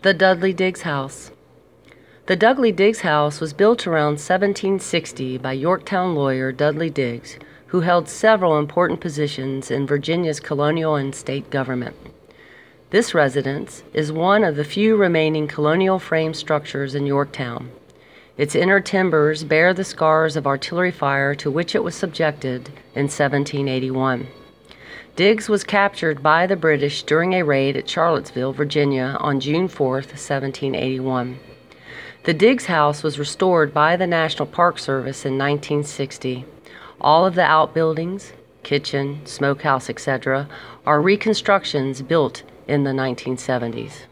The Dudley Diggs House. The Dudley Diggs House was built around 1760 by Yorktown lawyer Dudley Diggs, who held several important positions in Virginia's colonial and state government. This residence is one of the few remaining colonial frame structures in Yorktown. Its inner timbers bear the scars of artillery fire to which it was subjected in 1781. Diggs was captured by the British during a raid at Charlottesville, Virginia on June 4, 1781. The Diggs House was restored by the National Park Service in 1960. All of the outbuildings, kitchen, smokehouse, etc., are reconstructions built in the 1970s.